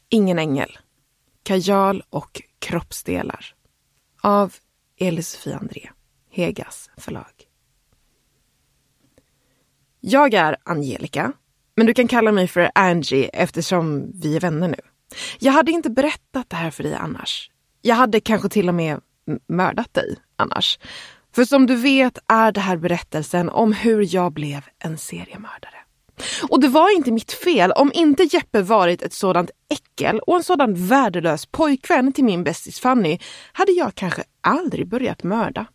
Ingen ängel. Kajal och kroppsdelar. Av Elisofie André. Hegas förlag. Jag är Angelica, men du kan kalla mig för Angie eftersom vi är vänner nu. Jag hade inte berättat det här för dig annars. Jag hade kanske till och med mördat dig annars. För som du vet är det här berättelsen om hur jag blev en seriemördare. Och det var inte mitt fel. Om inte Jeppe varit ett sådant äckel och en sådan värdelös pojkvän till min bästis Fanny hade jag kanske aldrig börjat mörda.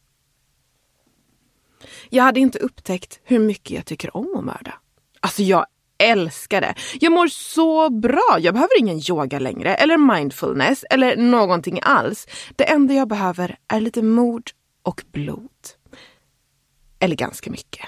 Jag hade inte upptäckt hur mycket jag tycker om att mörda. Alltså jag älskar det. Jag mår så bra. Jag behöver ingen yoga längre eller mindfulness eller någonting alls. Det enda jag behöver är lite mord och blod. Eller ganska mycket.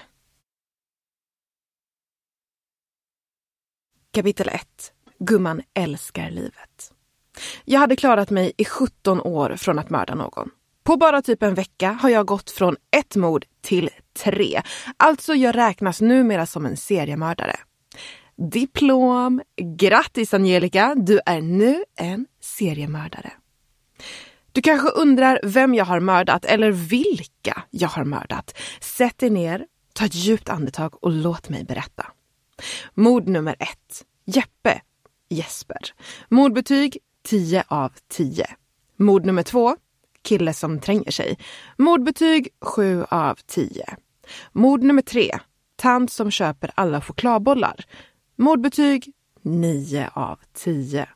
Kapitel 1. Gumman älskar livet. Jag hade klarat mig i 17 år från att mörda någon. På bara typ en vecka har jag gått från 1 mord till 3. Alltså jag räknas numera som en seriemördare. Diplom! Grattis Angelica, du är nu en seriemördare. Du kanske undrar vem jag har mördat eller vilka jag har mördat. Sätt dig ner, ta ett djupt andetag och låt mig berätta. Mord nummer 1. Jeppe. Jesper. Mordbetyg 10 av 10. Mord nummer 2. Kille som tränger sig. Mordbetyg 7 av 10. Mord nummer 3. Tant som köper alla chokladbollar. Mordbetyg 9 av 10.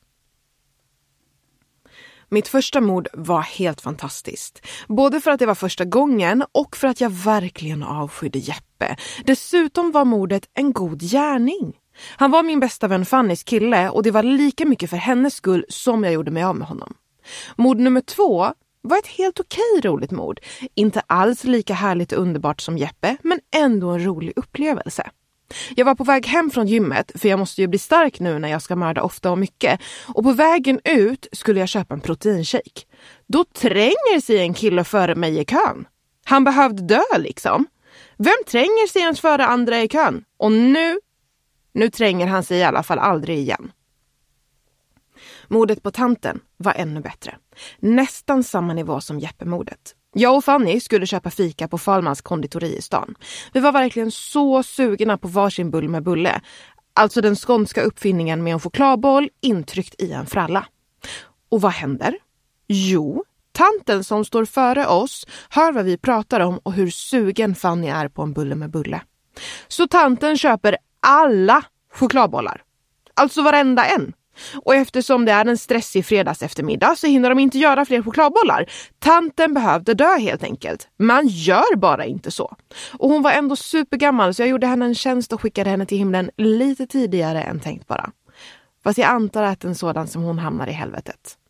Mitt första mord var helt fantastiskt. Både för att det var första gången och för att jag verkligen avskydde Jeppe. Dessutom var mordet en god gärning. Han var min bästa vän Fannys kille och det var lika mycket för hennes skull som jag gjorde mig av med honom. Mord nummer 2 var ett helt okej roligt mord. Inte alls lika härligt och underbart som Jeppe, men ändå en rolig upplevelse. Jag var på väg hem från gymmet, för jag måste ju bli stark nu när jag ska mörda ofta och mycket. Och på vägen ut skulle jag köpa en proteinshake. Då tränger sig en kille före mig i kön. Han behövde dö liksom. Vem tränger sig ens före andra i kön? Och nu tränger han sig i alla fall aldrig igen. Mordet på tanten var ännu bättre. Nästan samma nivå som Jeppe-mordet. Jag och Fanny skulle köpa fika på Falmans konditori i stan. Vi var verkligen så sugna på varsin bulle med bulle. Alltså den skånska uppfinningen med en chokladboll intryckt i en fralla. Och vad händer? Jo, tanten som står före oss hör vad vi pratar om och hur sugen Fanny är på en bulle med bulle. Så tanten köper alla chokladbollar. Alltså varenda en. Och eftersom det är en stressig fredags eftermiddag så hinner de inte göra fler chokladbollar. Tanten behövde dö helt enkelt. Man gör bara inte så. Och hon var ändå supergammal så jag gjorde henne en tjänst och skickade henne till himlen lite tidigare än tänkt bara. Fast jag antar att en sådan som hon hamnar i helvetet.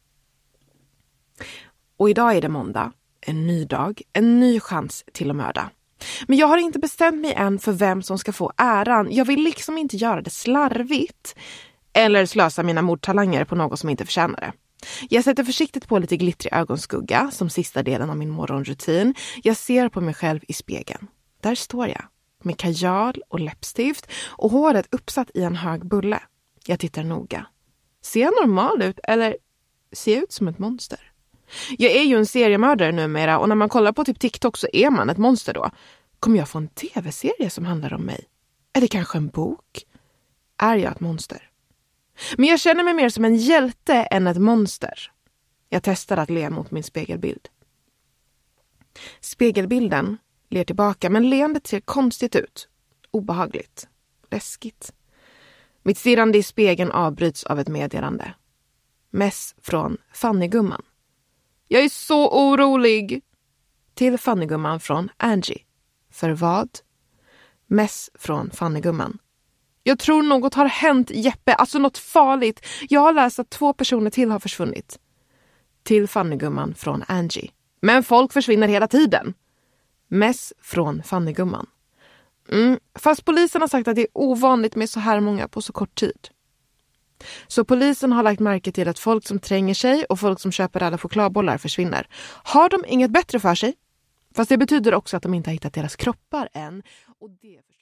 Och idag är det måndag. En ny dag. En ny chans till att mörda. Men jag har inte bestämt mig än för vem som ska få äran. Jag vill liksom inte göra det slarvigt. Eller slösa mina mordtalanger på något som inte förtjänar det. Jag sätter försiktigt på lite glittrig ögonskugga som sista delen av min morgonrutin. Jag ser på mig själv i spegeln. Där står jag. Med kajal och läppstift och håret uppsatt i en hög bulle. Jag tittar noga. Ser jag normal ut eller ser jag ut som ett monster? Jag är ju en seriemördare numera och när man kollar på typ TikTok så är man ett monster då. Kommer jag få en tv-serie som handlar om mig? Är det kanske en bok? Är jag ett monster? Men jag känner mig mer som en hjälte än ett monster. Jag testar att le mot min spegelbild. Spegelbilden ler tillbaka men leendet ser konstigt ut. Obehagligt. Läskigt. Mitt stirrande i spegeln avbryts av ett meddelande. Mess från Fannygumman. Jag är så orolig. Till Fannygumman från Angie. För vad? Mess från Fannygumman. Jag tror något har hänt Jeppe, alltså något farligt. Jag har läst att 2 personer till har försvunnit. Till Fannygumman från Angie. Men folk försvinner hela tiden. Mess från Fannygumman. Fast polisen har sagt att det är ovanligt med så här många på så kort tid. Så polisen har lagt märke till att folk som tränger sig och folk som köper alla chokladbollar försvinner. Har de inget bättre för sig? Fast det betyder också att de inte har hittat deras kroppar än. Och det